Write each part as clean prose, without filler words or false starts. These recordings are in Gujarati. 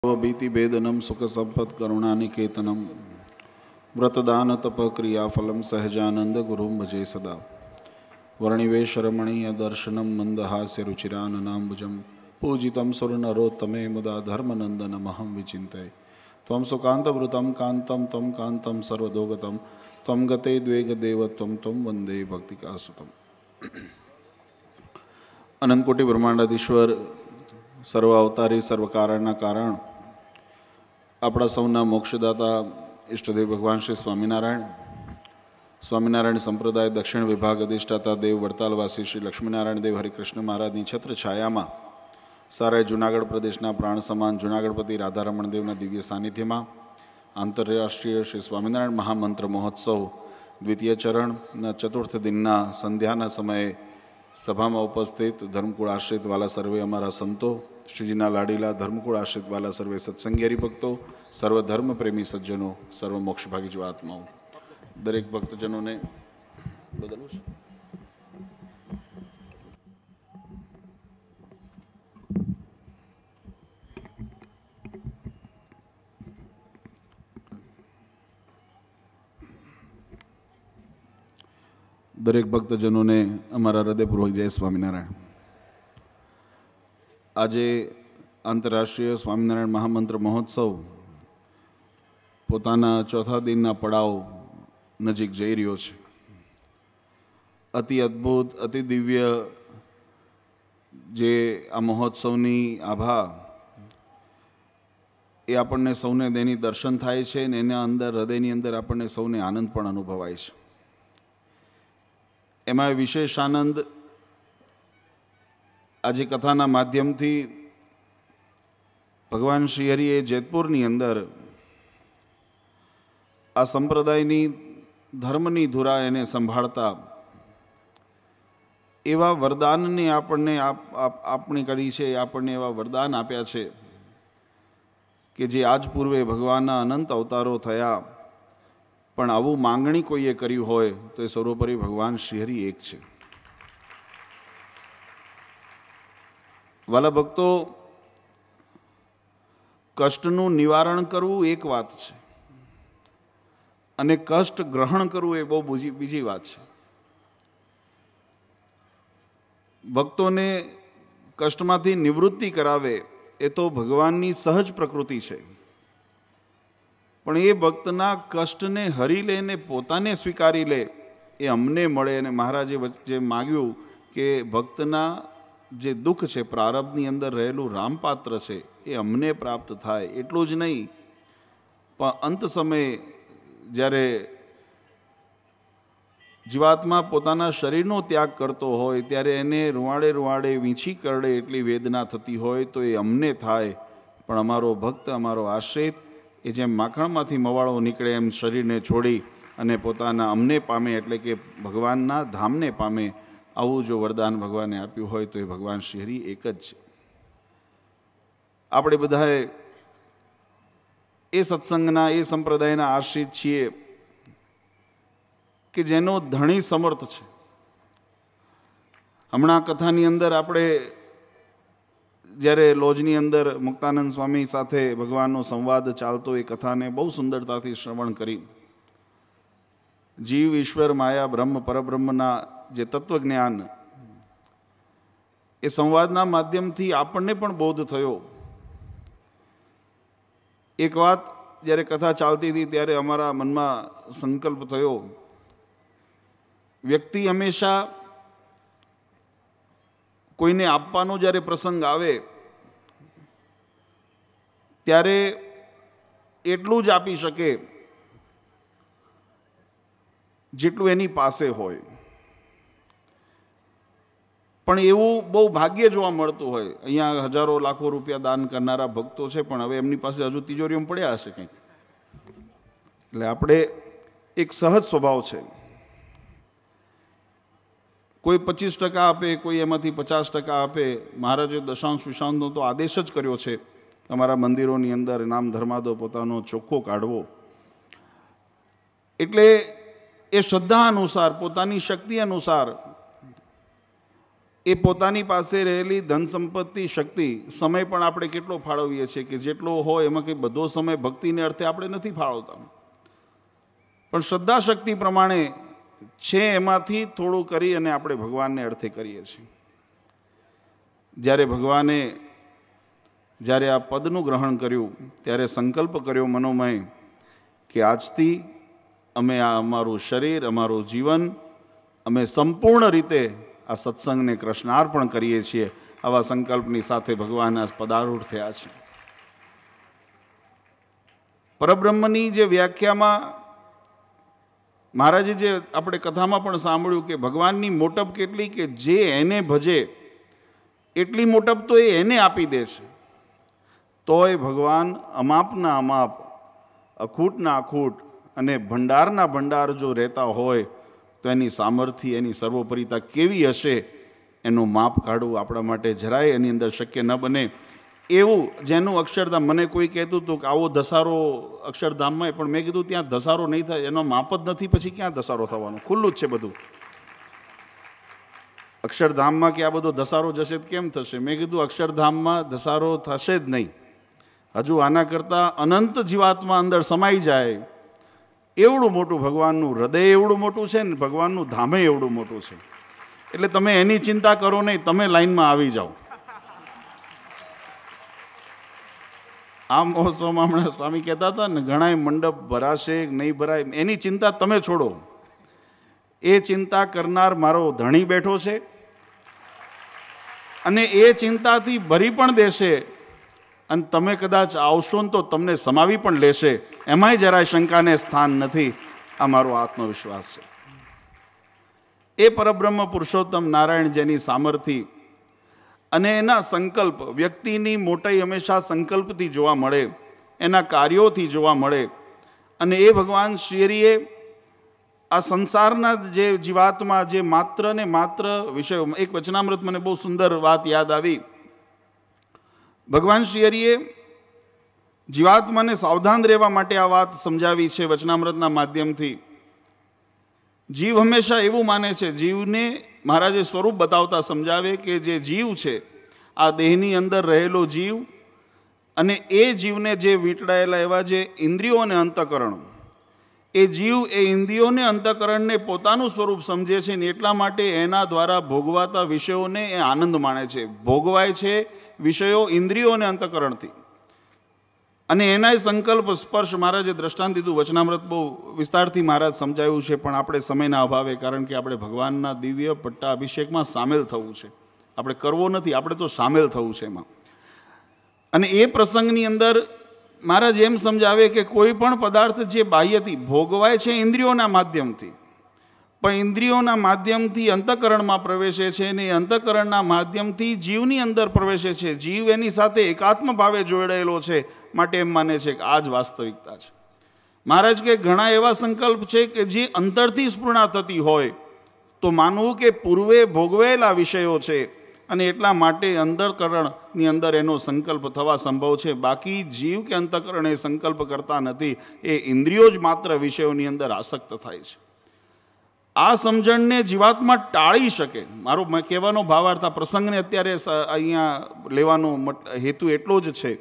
भीतिभेदनं सुखसम्पत्करुणानिकेतनं व्रतदानतपक्रियाफलं सहजानन्दगुरुं भजे सदा वर्णिवेशरमणीयदर्शनं मन्दहास्यरुचिराननाम्बुजं पूजितं सुरनरोत्तमे मुदा धर्मनन्दनमहं विचिन्तये त्वं सुकान्तवृतं कान्तं तं कान्तं सर्वदोगतं त्वं गते द्वेगदेवत्वं त्वं वन्दे भक्तिकासुतम्। अनंतकोटि ब्रह्मांडाधीश्वर सर्व अवतारी सर्व कारणना कारण अपना सौना मोक्षदाता इष्टदेव भगवान श्री स्वामीनारायण संप्रदाय दक्षिण विभाग अधिष्ठाता देव वड़तालवासी श्री लक्ष्मीनारायण देव हरिकृष्ण महाराज की छत्र छाया में सारा जूनागढ़ प्रदेश प्राण समान जूनागढ़पति राधारमण देवना दिव्य सानिध्य में आंतरराष्ट्रीय श्री स्वामीनारायण महामंत्र महोत्सव द्वितीय चरण चतुर्थ दिन संध्या समय सभा में उपस्थित धर्मकूल आश्रित वाला सर्वे अमारा संतो श्रीजीना लाडीला धर्मकूल आश्रित वाला सर्वे सत्संगी हरिभक्तों सर्वधर्म प्रेमी सज्जनों सर्व मोक्षभागी जो आत्माओं दरेक भक्तजनों ने बदलू दरेक भक्तजनों ने अमरा हृदयपूर्वक जय स्वामीनारायण। आजे आंतरराष्ट्रीय स्वामीनारायण महामंत्र महोत्सव पोताना चौथा दिन पड़ाव नजीक जई रह्यो छे। अति अद्भुत अति दिव्य जे आ महोत्सवनी आभा ए आपणे सौने देनी दर्शन थाय छे ने एना अंदर हृदयनी अंदर आपणे सौने आनंद पण अनुभवाय छे। एमां विशेष आनंद आज कथाना माध्यम थी भगवान श्रीहरिए जेतपुरनी अंदर आ संप्रदायनी धर्मनी धुरा एने संभाळता एवा वरदानने आपणे आपणी करी छे। आपणे एवा वरदान आप्या छे कि जे आज पूर्वे भगवानना अनंत अवतारो थया पण आवुं मांगणी कोईए कर्युं होय तो सर्वोपरि भगवान श्रीहरि एक छे। वाला भक्तो कष्टनुं निवारण करवुं एक वात छे अने कष्ट ग्रहण करवुं ए बहु बीजी वात छे। भक्तोने कष्टमांथी निवृत्ति करावे ए तो भगवाननी सहज प्रकृति छे पण ए भक्तना कष्टने हरी ले ने पोताने स्वीकारी ले ए अमने मळे। अने महाराजे जे माग्युं के भक्तना जे दुख छे प्रारब्धनी अंदर रहेलुं रामपात्र छे ए अमने प्राप्त थाय एटલું જ नहीं पण अंत समय ज्यारे जीवात्मा पोताना शरीरनो त्याग करतो होय त्यारे एने रुवाड़े रुवाड़े वींछी करड़े एटली वेदना थती होय तो ए अमने थाय पण अमारो भक्त अमारो आश्रित ए जेम माखणमांथी मवाळो निकळे एम शरीरने छोड़ी अने पोताना अमने पामे एटले के भगवानना धामने पामे आवुं जो वरदान भगवाने आप्युं होय तो ए भगवान श्रीहरि एक ज छे। आपणे बधाए ए सत्संगना ए संप्रदायना आश्रित छीए कि जेनो धणी समर्थ छे। हमणां कथानी अंदर आपणे ज्यारे लॉजनी अंदर मुक्तानंद स्वामी साथे भगवाननो संवाद चालतो ए कथाने बहु सुंदरताथी श्रवण करी। जीव ईश्वर माया ब्रह्म परब्रह्मना जे तत्वज्ञान ए संवादना माध्यमथी आपणने पण बोध थयो। एक वात ज्यारे कथा चालती थी त्यारे अमारा मनमा संकल्प थयो व्यक्ति हमेशा कोईने आपवानो ज्यारे प्रसंग आवे त्यारे एटलुं ज आपी शके जेटलुं एनी पासे होय। पण एवुं बहु भाग्य जोवा मळतुं होय। अहींया हजारों लाखों रुपया दान करनारा भक्तो छे पण हवे एमनी पासे हजू तिजोरीमां पड्या हशे कंईक। એટલે આપણે एक सहज स्वभाव छे कोई 25% आपे कोई एमांथी 50% आपे। महाराजे दशांश विशांशनो तो आदेश ज कर्यो छे अमारा मंदिरोनी अंदर नाम धर्मादो पोतानो चोख्खो काढवो। एटले ए श्रद्धा अनुसार पोतानी शक्ति अनुसार એ પોતાની પાસે રહેલી ધન સંપત્તિ, શક્તિ, સમય પણ આપણે કેટલો ફાળવીએ છીએ કે જેટલો હોય એમાં કંઈ બધો સમય ભક્તિને અર્થે આપણે નથી ફાળવતા, પણ શ્રદ્ધા શક્તિ પ્રમાણે છે એમાંથી થોડું કરી અને આપણે ભગવાનને અર્થે કરીએ છીએ. જ્યારે ભગવાને જ્યારે આ પદનું ગ્રહણ કર્યું ત્યારે સંકલ્પ કર્યો મનોમય કે આજથી અમે આ અમારું શરીર, અમારું જીવન અમે સંપૂર્ણ રીતે આ સત્સંગને કૃષ્ણાર્પણ કરીએ છીએ. આવા સંકલ્પની સાથે ભગવાન આ પદારૂઢ થયા છે. પરબ્રહ્મની જે વ્યાખ્યામાં મહારાજે જે આપણે કથામાં પણ સાંભળ્યું કે ભગવાનની મોટપ કેટલી કે જે એને ભજે એટલી મોટપ તો એને આપી દે છે, તોય ભગવાન અમાપના અમાપ, અખૂટના અખૂટ અને ભંડારના ભંડાર જો રહેતા હોય તો એની સામર્થ્ય, એની સર્વોપરિતા કેવી હશે એનું માપ કાઢવું આપણા માટે જરાય એની અંદર શક્ય ન બને. એવું જેનું અક્ષરધામ, મને કોઈ કહેતું હતું કે આવો ધસારો અક્ષરધામમાં, પણ મેં કીધું ત્યાં ધસારો નહીં થાય, એનો માપ જ નથી, પછી ક્યાં ધસારો થવાનો? ખુલ્લું જ છે બધું. અક્ષરધામમાં કે આ બધો ધસારો જશે તો કેમ થશે? મેં કીધું અક્ષરધામમાં ધસારો થશે જ નહીં. હજુ આના કરતાં અનંત જીવાત્મા અંદર સમાઈ જાય એવડું મોટું ભગવાનનું હૃદય એવડું મોટું છે ને ભગવાનનું ધામે એવડું મોટું છે. એટલે તમે એની ચિંતા કરો નહીં, તમે લાઈનમાં આવી જાઓ. આ મહોત્સવમાં હમણાં સ્વામી કહેતા હતા ને, ઘણાય મંડપ ભરાશે કે નહીં ભરાય, એની ચિંતા તમે છોડો. એ ચિંતા કરનાર મારો ધણી બેઠો છે અને એ ચિંતાથી ભરી પણ દેશે, અને તમે કદાચ આવશો ને તો તમને સમાવી પણ લેશે, એમાંય જરાય શંકાને સ્થાન નથી. આ મારો આત્મવિશ્વાસ છે. એ પરબ્રહ્મ પુરુષોત્તમ નારાયણ જેની સામર્થ્ય અને એના સંકલ્પ, વ્યક્તિની મોટાઈ હંમેશા સંકલ્પથી જોવા મળે, એના કાર્યોથી જોવા મળે. અને એ ભગવાન શ્રીહરિએ આ સંસારના જે જીવાત્મા જે માત્ર ને માત્ર વિષયો, એક વચનામૃત મને બહુ સુંદર વાત યાદ આવી. ભગવાન શ્રીહરિએ જીવાત્માને સાવધાન રહેવા માટે આ વાત સમજાવી છે વચનામૃતના માધ્યમથી. જીવ હંમેશા એવું માને છે, જીવને મહારાજે સ્વરૂપ બતાવતા સમજાવે કે જે જીવ છે, આ દેહની અંદર રહેલો જીવ, અને એ જીવને જે વીંટળાયેલા એવા જે ઇન્દ્રિયો અને અંતઃકરણ, એ જીવ એ ઇન્દ્રિયોને અંતઃકરણને પોતાનું સ્વરૂપ સમજે છે ને એટલા માટે એના દ્વારા ભોગવાતા વિષયોને એ આનંદ માણે છે. ભોગવાય છે વિષયો ઇન્દ્રિયો અને અંતઃકરણથી, અને એના સંકલ્પ સ્પર્શ મહારાજે દ્રષ્ટાંત દીધું. વચનામૃત બહુ વિસ્તારથી મહારાજ સમજાવ્યું છે, પણ આપણે સમયના અભાવે, કારણ કે આપણે ભગવાનના દિવ્ય પટ્ટા અભિષેકમાં સામેલ થવું છે. આપણે કરવો નથી, આપણે તો સામેલ થવું છે એમાં. અને એ પ્રસંગની અંદર મહારાજ એમ સમજાવે કે કોઈ પણ પદાર્થ જે બાહ્યથી ભોગવાય છે ઇન્દ્રિયોના માધ્યમથી, પણ ઇન્દ્રિયોના માધ્યમથી અંતઃકરણમાં પ્રવેશે છે, અને એ અંતઃકરણના માધ્યમથી જીવની અંદર પ્રવેશે છે. જીવ એની સાથે એકાત્મ ભાવે જોડાયેલો છે, માટે એમ માને છે કે આ જ વાસ્તવિકતા છે. મહારાજ કે ઘણા એવા સંકલ્પ છે કે જે અંતરથી સ્ફૂર્ણા થતી હોય તો માનવું કે પૂર્વે ભોગવેલા વિષયો છે, અને એટલા માટે અંતઃકરણની અંદર એનો સંકલ્પ થવા સંભવ છે. બાકી જીવ કે અંતઃકરણ એ સંકલ્પ કરતા નથી, એ ઇન્દ્રિયો જ માત્ર વિષયોની અંદર આસક્ત થાય છે. આ સમજણને જીવાત્મા ટાળી શકે. મારો કહેવાનો ભાવાર્થ, આ પ્રસંગને અત્યારે અહીંયા લેવાનો હેતુ એટલો જ છે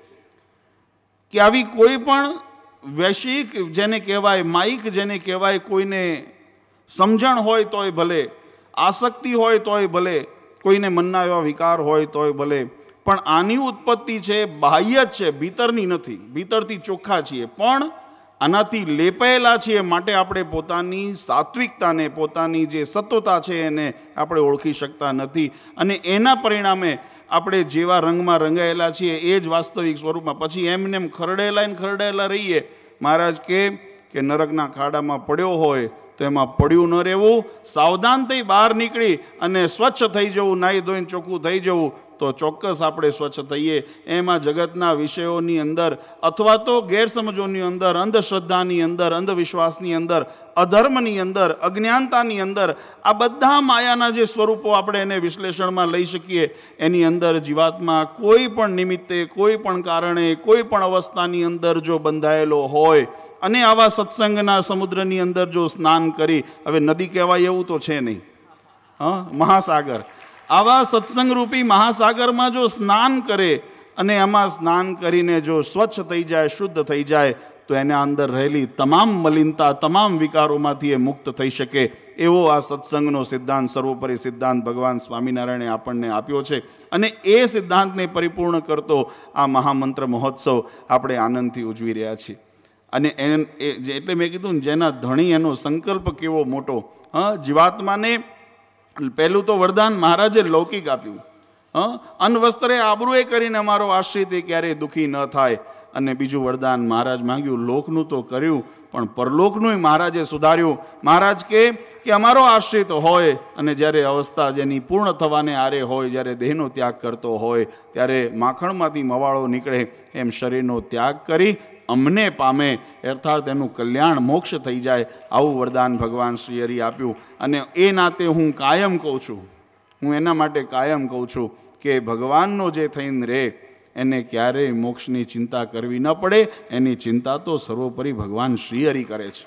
કે આવી કોઈ પણ વૈશ્વિક જેને કહેવાય, માઇક જેને કહેવાય, કોઈને સમજણ હોય તોય ભલે, આસક્તિ હોય તોય ભલે, કોઈને મનના એવા વિકાર હોય તોય ભલે, પણ આની ઉત્પત્તિ છે બાહ્ય જ છે, ભીતરની નથી. ભીતરથી ચોખ્ખા છીએ, પણ આનાથી લેપાયેલા છીએ, માટે આપણે પોતાની સાત્વિકતાને, પોતાની જે સત્વતા છે એને આપણે ઓળખી શકતા નથી. અને એના પરિણામે આપણે જેવા રંગમાં રંગાયેલા છીએ એ જ વાસ્તવિક સ્વરૂપમાં પછી એમને એમ ખરડેલા રહીએ. મહારાજ કે નરકના ખાડામાં પડ્યો હોય તો એમાં પડ્યું ન રહેવું, સાવધાન થઈ બહાર નીકળી અને સ્વચ્છ થઈ જવું, નાહી ધોઈને ચોખ્ખું થઈ જવું, તો ચોક્કસ આપણે સ્વચ્છ થઈએ. એમાં જગતના વિષયોની અંદર અથવા તો ગેરસમજોની અંદર, અંધશ્રદ્ધાની અંદર, અંધવિશ્વાસની અંદર, અધર્મની અંદર, અજ્ઞાનતાની અંદર, આ બધા માયાના જે સ્વરૂપો આપણે એને વિશ્લેષણમાં લઈ શકીએ, એની અંદર જીવાત્મા કોઈ પણ નિમિત્તે, કોઈ પણ કારણે, કોઈ પણ અવસ્થાની અંદર જો બંધાયેલો હોય અને આવા સત્સંગના સમુદ્રની અંદર જો સ્નાન કરી, હવે નદી કહેવાય એવું તો છે નહીં, મહાસાગર, આવા સત્સંગરૂપી મહાસાગરમાં જો સ્નાન કરે અને એમાં સ્નાન કરીને જો સ્વચ્છ થઈ જાય, શુદ્ધ થઈ જાય, તો એના અંદર રહેલી તમામ મલિનતા, તમામ વિકારોમાંથી એ મુક્ત થઈ શકે. એવો આ સત્સંગનો સિદ્ધાંત, સર્વોપરી સિદ્ધાંત ભગવાન સ્વામિનારાયણે આપણને આપ્યો છે. અને એ સિદ્ધાંતને પરિપૂર્ણ કરતો આ મહામંત્ર મહોત્સવ આપણે આનંદથી ઉજવી રહ્યા છીએ. અને એટલે મેં કીધું ને, જેના ધણી એનો સંકલ્પ કેવો મોટો. જીવાત્માને પહેલું તો વરદાન મહારાજે લૌકિક આપ્યું. અન્વસ્ત્રે આબરૂએ કરીને અમારો આશ્રિત એ ક્યારેય દુઃખી ન થાય. અને બીજું વરદાન મહારાજ માંગ્યું, લોકનું તો કર્યું પણ પરલોકનું મહારાજે સુધાર્યું. મહારાજ કે અમારો આશ્રિત હોય અને જ્યારે અવસ્થા જેની પૂર્ણ થવાને આરે હોય, જ્યારે દેહનો ત્યાગ કરતો હોય, ત્યારે માખણમાંથી મવાળો નીકળે એમ શરીરનો ત્યાગ કરી અમને પામે, અર્થાત એનું કલ્યાણ મોક્ષ થઈ જાય. આવું વરદાન ભગવાન શ્રી હરિ આપ્યું. અને એ નાતે હું કાયમ કહું છું, હું એના માટે કાયમ કહું છું કે ભગવાનનો જે થઈને રહે એને ક્યારેય મોક્ષની ચિંતા કરવી ન પડે. એની ચિંતા તો સર્વોપરી ભગવાન શ્રી હરિ કરે છે.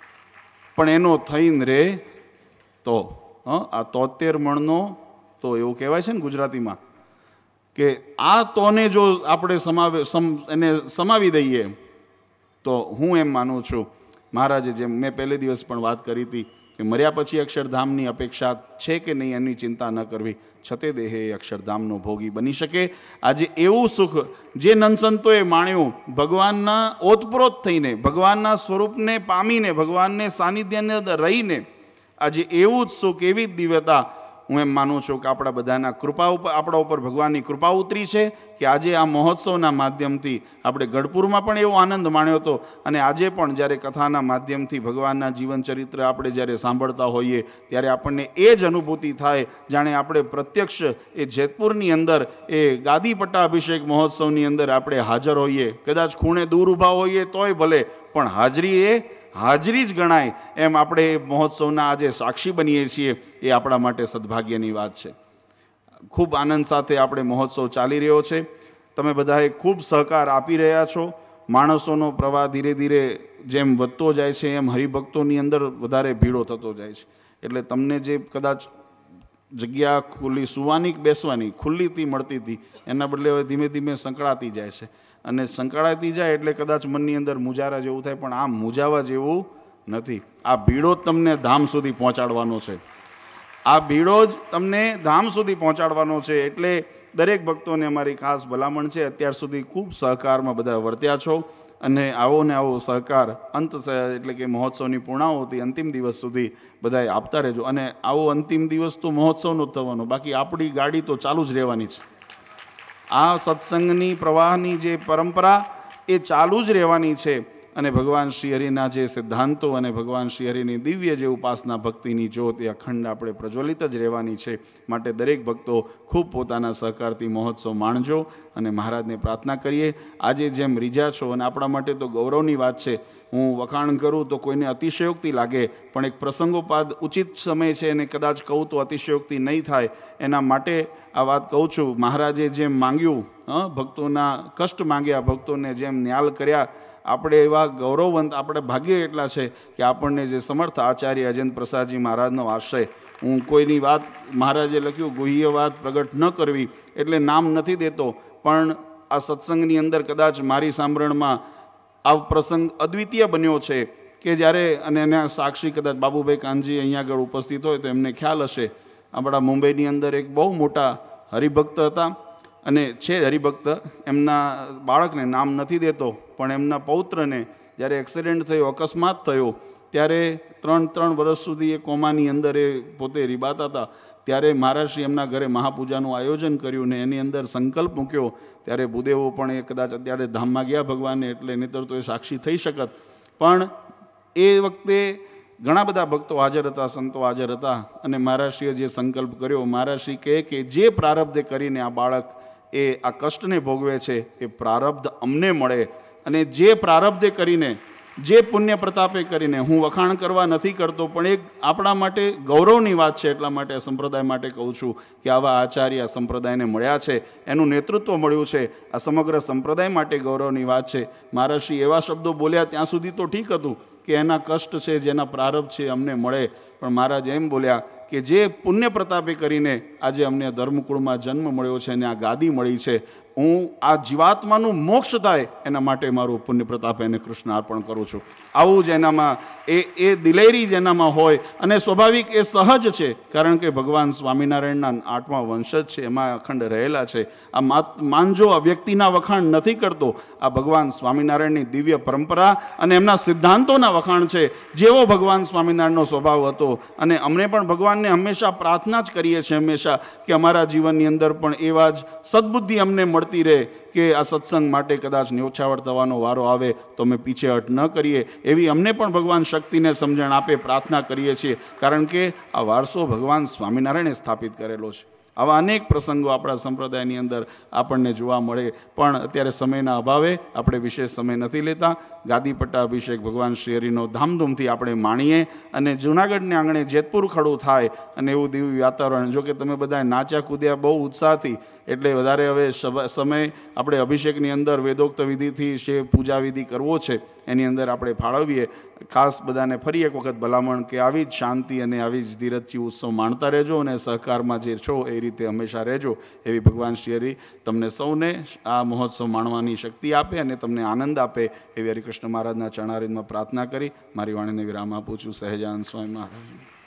પણ એનો થઈને રહે તો આ 73 મણનો તો એવું કહેવાય છે ને ગુજરાતીમાં, કે આ તોને જો આપણે એને સમાવી દઈએ તો હું એમ માનું છું, મહારાજે જેમ મેં પહેલે દિવસ પણ વાત કરી હતી કે મર્યા પછી અક્ષરધામની અપેક્ષા છે કે નહીં એની ચિંતા ન કરવી, છતે દેહે અક્ષરધામનો ભોગી બની શકે. આજે એવું સુખ જે નંદસંતોએ માણ્યું, ભગવાનના ઓતપ્રોત થઈને, ભગવાનના સ્વરૂપને પામીને, ભગવાનને સાનિધ્યની અંદર રહીને, આજે એવું જ સુખ, એવી જ દિવ્યતા હું એમ માનું છું કે આપણા બધાના આપણા ઉપર ભગવાનની કૃપા ઉતરી છે. કે આજે આ મહોત્સવના માધ્યમથી આપણે ગઢપુરમાં પણ એવો આનંદ માણ્યો હતો. અને આજે પણ જ્યારે કથાના માધ્યમથી ભગવાનના જીવન ચરિત્ર આપણે જ્યારે સાંભળતા હોઈએ, ત્યારે આપણને એ જ અનુભૂતિ થાય જાણે આપણે પ્રત્યક્ષ એ જેતપુરની અંદર એ ગાદી પટ્ટાભિષેક મહોત્સવની અંદર આપણે હાજર હોઈએ. કદાચ ખૂણે દૂર ઊભા હોઈએ તોય ભલે, પણ હાજરી જ ગણાય એમ આપણે મહોત્સવના આજે સાક્ષી બનીએ છીએ. એ આપણા માટે સદભાગ્યની વાત છે. ખૂબ આનંદ સાથે આપણે મહોત્સવ ચાલી રહ્યો છે. તમે બધાએ ખૂબ સહકાર આપી રહ્યા છો. માણસોનો પ્રવાહ ધીરે ધીરે જેમ વધતો જાય છે એમ હરિભક્તોની અંદર વધારે ભીડો થતો જાય છે. એટલે તમને જે કદાચ જગ્યા ખુલ્લી સુવાની બેસવાની ખુલ્લીથી મળતી હતી, એના બદલે હવે ધીમે ધીમે સંકળાતી જાય છે. અને સંકળાતી જાય એટલે કદાચ મનની અંદર મૂંઝારા જેવું થાય, પણ આમ મૂંઝાવા જેવું નથી. આ ભીડો જ તમને ધામ સુધી પહોંચાડવાનો છે. આ ભીડો જ તમને ધામ સુધી પહોંચાડવાનો છે. એટલે દરેક ભક્તોને અમારી ખાસ ભલામણ છે. અત્યાર સુધી ખૂબ સહકારમાં બધા વર્ત્યા છો અને આવો ને આવો સહકાર અંત એટલે કે મહોત્સવની પૂર્ણાહુતિ અંતિમ દિવસ સુધી બધાએ આપતા રહેજો. અને આવો અંતિમ દિવસ તો મહોત્સવનો જ થવાનો, બાકી આપણી ગાડી તો ચાલુ જ રહેવાની છે. આ સત્સંગની પ્રવાહની જે પરંપરા એ ચાલુ જ રહેવાની છે. અને ભગવાન શ્રી હરિના જે સિદ્ધાંતો અને ભગવાન શ્રી હરિની દિવ્ય જે ઉપાસના ભક્તિની જ્યોત એ અખંડ આપણે પ્રજ્વલિત જ રહેવાની છે. માટે દરેક ભક્તો ખૂબ પોતાના સહકારથી મહોત્સવ માણજો અને મહારાજને પ્રાર્થના કરીએ. આજે જેમ રીઝા છો, અને આપણા માટે તો ગૌરવની વાત છે, હું વખાણ કરું તો કોઈને અતિશયોક્તિ લાગે, પણ એક પ્રસંગોપાદ ઉચિત સમય છે અને કદાચ કહું તો અતિશયોક્તિ નહીં થાય. એના માટે આ વાત કહું છું. મહારાજે જેમ માંગ્યું, ભક્તોના કષ્ટ માંગ્યા, ભક્તોને જેમ ન્યાલ કર્યા, આપણે એવા ગૌરવવંત, આપણે ભાગ્ય એટલા છે કે આપણને જે સમર્થ આચાર્ય અજેન્દ્ર પ્રસાદજી મહારાજનો આશ્રય. હું કોઈની વાત, મહારાજે લખ્યું ગુહ્ય વાત પ્રગટ ન કરવી, એટલે નામ નથી દેતો, પણ આ સત્સંગની અંદર કદાચ મારી સાંભળણમાં આ પ્રસંગ અદ્વિતીય બન્યો છે કે જ્યારે, અને એના સાક્ષી કદાચ બાબુભાઈ કાનજી અહીંયા આગળ ઉપસ્થિત હોય તો એમને ખ્યાલ હશે, આપણા મુંબઈની અંદર એક બહુ મોટા હરિભક્ત હતા અને છે હરિભક્ત. એમના બાળકને નામ નથી દેતો, પણ એમના પૌત્રને જ્યારે એક્સિડન્ટ થયો, અકસ્માત થયો, ત્યારે 3 વર્ષ સુધી એ કોમાની અંદર એ પોતે રીબાતા હતા. ત્યારે મહારાજશ્રી એમના ઘરે મહાપૂજાનું આયોજન કર્યું ને એની અંદર સંકલ્પ મૂક્યો. ત્યારે ભૂદેવો પણ એ કદાચ અત્યારે ધામમાં ગયા ભગવાનને, એટલે નહીંતર તો એ સાક્ષી થઈ શકત. પણ એ વખતે ઘણા બધા ભક્તો હાજર હતા, સંતો હાજર હતા, અને મહારાજશ્રીએ જે સંકલ્પ કર્યો, મહારાજશ્રી કહે કે જે પ્રારબ્ધે કરીને આ બાળક એ આ કષ્ટને ભોગવે છે એ પ્રારબ્ધ અમને મળે. અને જે પ્રારબ્ધે કરીને, જે પુણ્ય પ્રતાપે કરીને, હું વખાણ કરવા નથી કરતો, પણ એક આપણા માટે ગૌરવની વાત છે. એટલા માટે સંપ્રદાય માટે કહું છું કે આવા આચાર્ય સંપ્રદાયને મળ્યા છે, એનું નેતૃત્વ મળ્યું છે. આ સમગ્ર સંપ્રદાય માટે ગૌરવની વાત છે. મહારાજશ્રી એવા શબ્દો બોલ્યા ત્યાં સુધી તો ઠીક હતું કે એના કષ્ટ છે, જેના પ્રારબ્ધ છે અમને મળે, પણ મહારાજ એમ બોલ્યા કે જે પુણ્ય પ્રતાપે કરીને આજે અમને ધર્મકુળમાં જન્મ મળ્યો છે અને આ ગાદી મળી છે, હું આ જીવાત્માનું મોક્ષ થાય એના માટે મારું પુણ્ય પ્રતાપ એને કૃષ્ણ અર્પણ કરું છું. આવું જ એનામાં એ દિલેરી જ એનામાં હોય અને સ્વાભાવિક એ સહજ છે, કારણ કે ભગવાન સ્વામિનારાયણના 8મા વંશજ છે, એમાં અખંડ રહેલા છે. આ માંજો આ વ્યક્તિના વખાણ નથી કરતો, આ ભગવાન સ્વામિનારાયણની દિવ્ય પરંપરા અને એમના સિદ્ધાંતોના વખાણ છે. જેવો ભગવાન સ્વામિનારાયણનો સ્વભાવ હતો, અને અમને પણ ભગવાનને હંમેશા પ્રાર્થના જ કરીએ છીએ હંમેશા કે અમારા જીવનની અંદર પણ એવા જ સદબુદ્ધિ અમને મળતી રહે કે આ સત્સંગ માટે કદાચ ન્યોછાવર થવાનો વારો આવે તો અમે પીછેહટ ન કરીએ, એવી અમને પણ ભગવાન શક્તિને સમજણ આપે પ્રાર્થના કરીએ છીએ, કારણ કે આ વારસો ભગવાન સ્વામિનારાયણે સ્થાપિત કરેલો છે. આવા અનેક પ્રસંગો આપણા સંપ્રદાયની અંદર આપણને જોવા મળે, પણ અત્યારે સમયના અભાવે આપણે વિશેષ સમય નથી લેતા. ગાદી પટ્ટાભિષેક ભગવાન શ્રી હરિનો ધામધૂમથી આપણે માણીએ અને જૂનાગઢને આંગણે જેતપુર ખડું થાય અને એવું દિવ્ય વાતાવરણ. જો કે તમે બધા નાચ્યા કૂદ્યા બહુ ઉત્સાહથી, એટલે વધારે હવે સમય આપણે અભિષેકની અંદર વેદોક્ત વિધિથી જે પૂજા વિધિ કરવો છે એની અંદર આપણે ફાળવીએ. ખાસ બધાને ફરી એક વખત ભલામણ કે આવી જ શાંતિ અને આવી જ ધીરજથી ઉત્સવ માણતા રહેજો અને સહકારમાં જે છો એ રીતે હંમેશા રહેજો, એવી ભગવાન શ્રી હરિ તમને સૌને આ મહોત્સવ માણવાની શક્તિ આપે અને તમને આનંદ આપે, એવી હરિકૃષ્ણ મહારાજના ચરણારવિંદમાં પ્રાર્થના કરી મારી વાણીને વિરામ આપું છું. સહેજાનંદ સ્વામી મહારાજ.